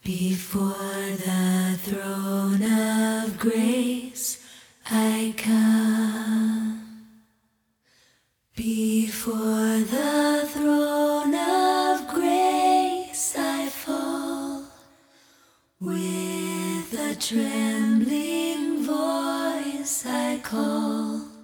Before the throne of grace I come. Before the throne of grace I fall. With a trembling voice I call.